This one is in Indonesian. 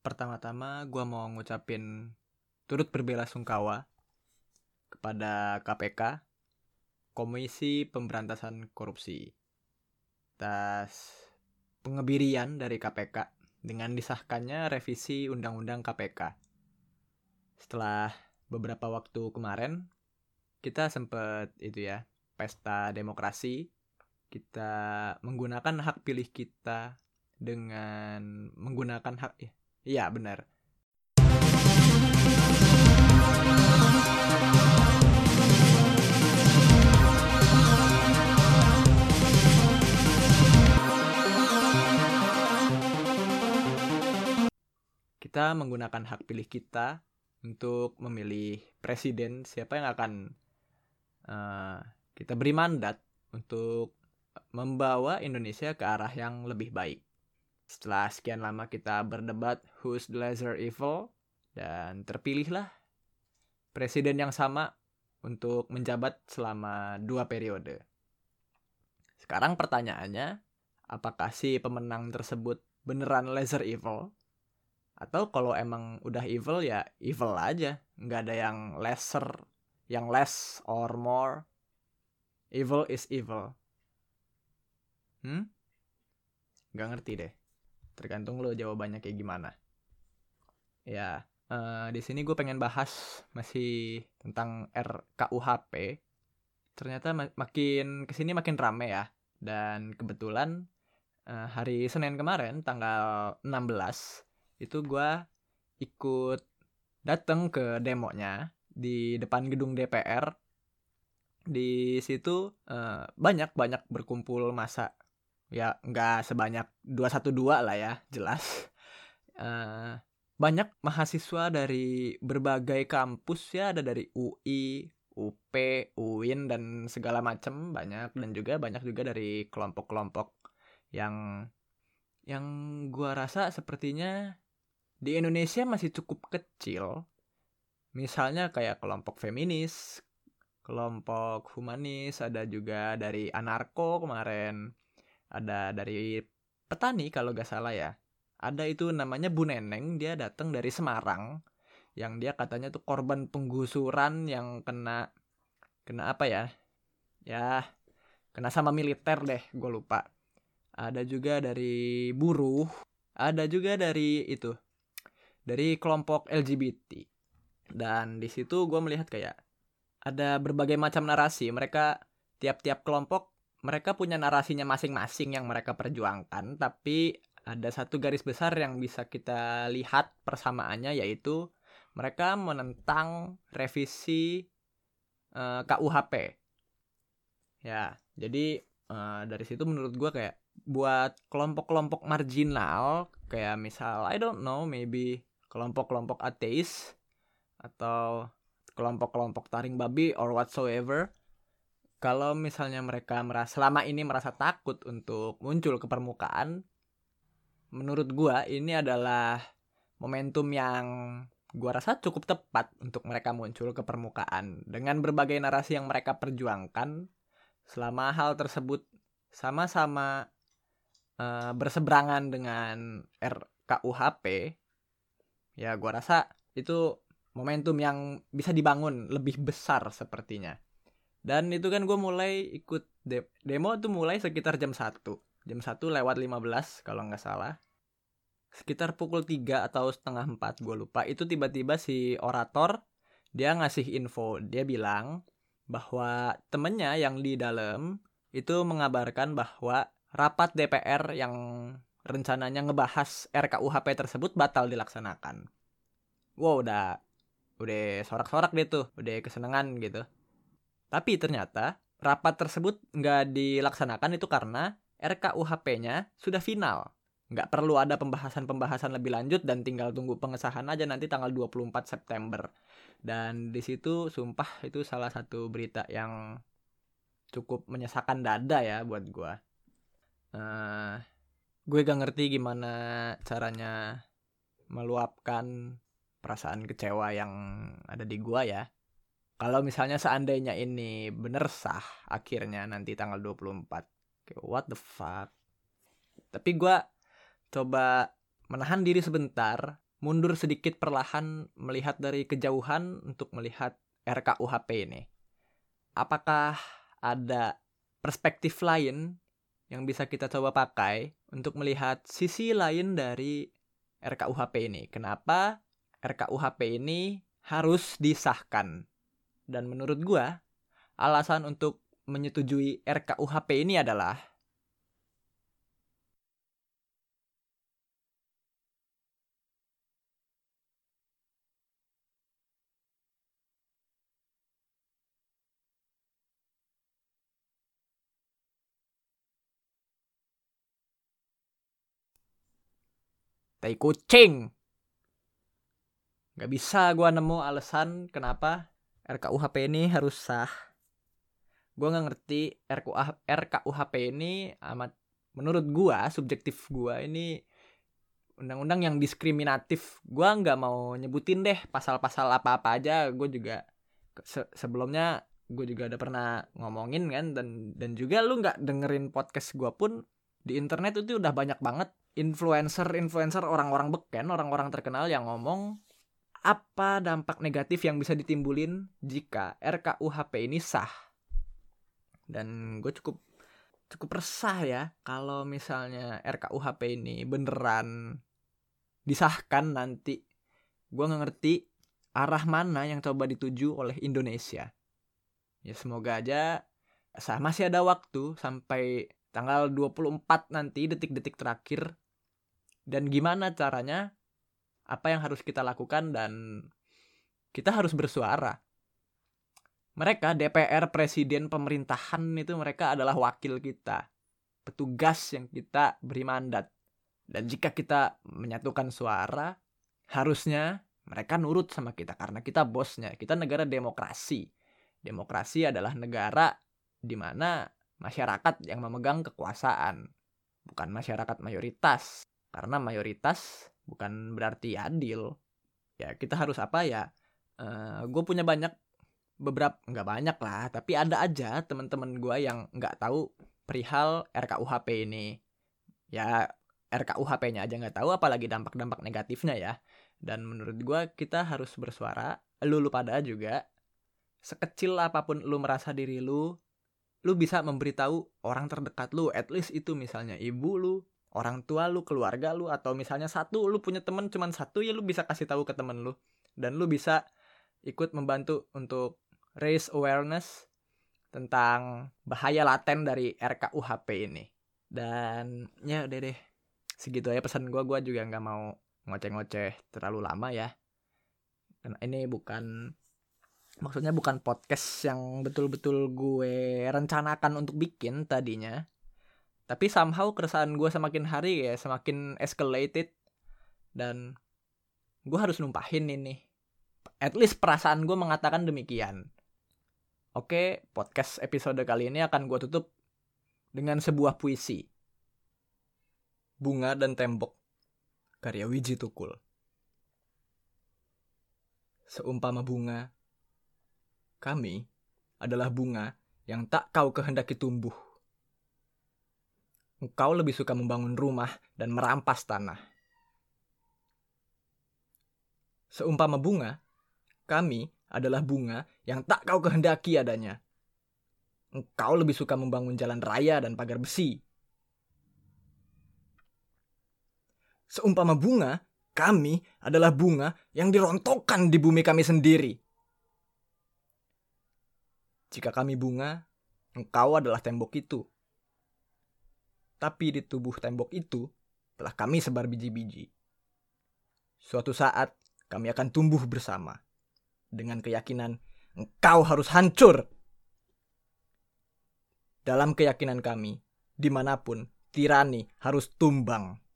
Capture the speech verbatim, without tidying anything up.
Pertama-tama gue mau ngucapin turut berbelasungkawa kepada K P K, Komisi Pemberantasan Korupsi, atas pengebirian dari K P K dengan disahkannya revisi Undang-Undang K P K. Setelah beberapa waktu kemarin, kita sempat itu ya, pesta demokrasi. Kita menggunakan hak pilih kita dengan menggunakan hak ya, iya benar. Kita menggunakan hak pilih kita untuk memilih presiden, siapa yang akan uh, kita beri mandat untuk membawa Indonesia ke arah yang lebih baik. Setelah sekian lama kita berdebat who's the lesser evil, dan terpilihlah presiden yang sama untuk menjabat selama dua periode. Sekarang pertanyaannya, apakah si pemenang tersebut beneran lesser evil? Atau kalau emang udah evil ya evil aja, nggak ada yang lesser, yang less or more. Evil is evil. Hmm? Nggak ngerti deh. Tergantung lo jawabannya kayak gimana. Ya, uh, di sini gue pengen bahas masih tentang R K U H P. Ternyata mak- makin kesini makin rame ya. Dan kebetulan uh, hari Senin kemarin tanggal enam belas itu gue ikut datang ke demonya di depan gedung D P R. Di situ uh, banyak-banyak berkumpul massa. Ya nggak sebanyak dua satu dua lah ya, jelas. Uh, banyak mahasiswa dari berbagai kampus ya, ada dari U I, U P, U I N, dan segala macam banyak. Dan juga banyak juga dari kelompok-kelompok yang yang gua rasa sepertinya di Indonesia masih cukup kecil. Misalnya kayak kelompok feminis, kelompok humanis, ada juga dari anarko kemarin, ada dari petani kalau gak salah ya. Ada itu namanya Bu Neneng, dia datang dari Semarang, yang dia katanya tuh korban penggusuran yang kena kena apa ya? Ya, kena sama militer deh, gue lupa. Ada juga dari buruh, ada juga dari itu, dari kelompok L G B T. Dan di situ gue melihat kayak ada berbagai macam narasi. Mereka tiap-tiap kelompok mereka punya narasinya masing-masing yang mereka perjuangkan, tapi ada satu garis besar yang bisa kita lihat persamaannya, yaitu mereka menentang revisi uh, K U H P. Ya, jadi uh, dari situ menurut gue kayak buat kelompok-kelompok marginal, kayak misal I don't know, maybe kelompok-kelompok ateis atau kelompok-kelompok taring babi or whatsoever, kalau misalnya mereka merasa selama ini merasa takut untuk muncul ke permukaan, menurut gua ini adalah momentum yang gua rasa cukup tepat untuk mereka muncul ke permukaan dengan berbagai narasi yang mereka perjuangkan. Selama hal tersebut sama-sama uh, berseberangan dengan R K U H P, ya gua rasa itu momentum yang bisa dibangun lebih besar sepertinya. Dan itu kan gue mulai ikut de- demo tuh mulai sekitar jam satu. Jam satu lewat lima belas kalau gak salah. Sekitar pukul tiga atau setengah empat, gue lupa. Itu tiba-tiba si orator, dia ngasih info. Dia bilang bahwa temennya yang di dalam itu mengabarkan bahwa rapat D P R yang rencananya ngebahas R K U H P tersebut batal dilaksanakan. Wow, udah udah sorak-sorak deh tuh, udah kesenangan gitu. Tapi ternyata rapat tersebut nggak dilaksanakan itu karena R K U H P-nya sudah final. Nggak perlu ada pembahasan-pembahasan lebih lanjut dan tinggal tunggu pengesahan aja nanti tanggal dua puluh empat September. Dan di situ sumpah itu salah satu berita yang cukup menyesakan dada ya buat gue. Uh, gue gak ngerti gimana caranya meluapkan perasaan kecewa yang ada di gue ya. Kalau misalnya seandainya ini bener sah akhirnya nanti tanggal dua puluh empat. What the fuck. Tapi gue coba menahan diri sebentar mundur sedikit perlahan melihat dari kejauhan untuk melihat R K U H P ini. Apakah ada perspektif lain yang bisa kita coba pakai untuk melihat sisi lain dari R K U H P ini? Kenapa R K U H P ini harus disahkan? Dan menurut gua, alasan untuk menyetujui R K U H P ini adalah tai kucing. Gak bisa gua nemu alasan kenapa R K U H P ini harus sah. Gua gak ngerti R K U H P ini amat, menurut gua, subjektif gua, ini undang-undang yang diskriminatif. Gua gak mau nyebutin deh pasal-pasal apa-apa aja. Gue juga se- sebelumnya gue juga udah pernah ngomongin kan, dan dan juga lu gak dengerin podcast gua pun di internet itu udah banyak banget influencer-influencer, orang-orang beken, orang-orang terkenal yang ngomong apa dampak negatif yang bisa ditimbulin jika R K U H P ini sah. Dan gue cukup cukup resah ya kalau misalnya R K U H P ini beneran disahkan nanti. Gue gak ngerti arah mana yang coba dituju oleh Indonesia. Ya semoga aja sah. Masih ada waktu sampai tanggal dua puluh empat nanti, detik-detik terakhir. Dan gimana caranya, apa yang harus kita lakukan, dan kita harus bersuara. Mereka, D P R, presiden, pemerintahan itu mereka adalah wakil kita, petugas yang kita beri mandat. Dan jika kita menyatukan suara, harusnya mereka nurut sama kita karena kita bosnya. Kita negara demokrasi. Demokrasi adalah negara di mana masyarakat yang memegang kekuasaan, bukan masyarakat mayoritas. Karena mayoritas bukan berarti adil. Ya kita harus apa ya? Uh, gue punya banyak beberapa, nggak banyak lah, tapi ada aja teman-teman gue yang nggak tahu perihal R K U H P ini. Ya R K U H P-nya aja nggak tahu, apalagi dampak-dampak negatifnya ya. Dan menurut gue kita harus bersuara. Lu lu pada juga, sekecil apapun lu merasa diri lu, lu bisa memberitahu orang terdekat lu, at least itu misalnya ibu lu, orang tua lu, keluarga lu, atau misalnya satu, lu punya temen cuman satu, ya lu bisa kasih tahu ke temen lu. Dan lu bisa ikut membantu untuk raise awareness tentang bahaya laten dari R K U H P ini. Dan ya udah deh, segitu aja pesan gue. Gue juga gak mau ngoceh-ngoceh terlalu lama ya. Karena ini bukan, maksudnya bukan podcast yang betul-betul gue rencanakan untuk bikin tadinya. Tapi somehow keresahan gue semakin hari ya semakin escalated. Dan gue harus numpahin ini. At least perasaan gue mengatakan demikian. Oke, podcast episode kali ini akan gue tutup dengan sebuah puisi. Bunga dan Tembok, karya Wiji Tukul. Seumpama bunga, kami adalah bunga yang tak kau kehendaki tumbuh. Engkau lebih suka membangun rumah dan merampas tanah. Seumpama bunga, kami adalah bunga yang tak kau kehendaki adanya. Engkau lebih suka membangun jalan raya dan pagar besi. Seumpama bunga, kami adalah bunga yang dirontokkan di bumi kami sendiri. Jika kami bunga, engkau adalah tembok itu. Tapi di tubuh tembok itu telah kami sebar biji-biji. Suatu saat kami akan tumbuh bersama. Dengan keyakinan engkau harus hancur. Dalam keyakinan kami, dimanapun tirani harus tumbang.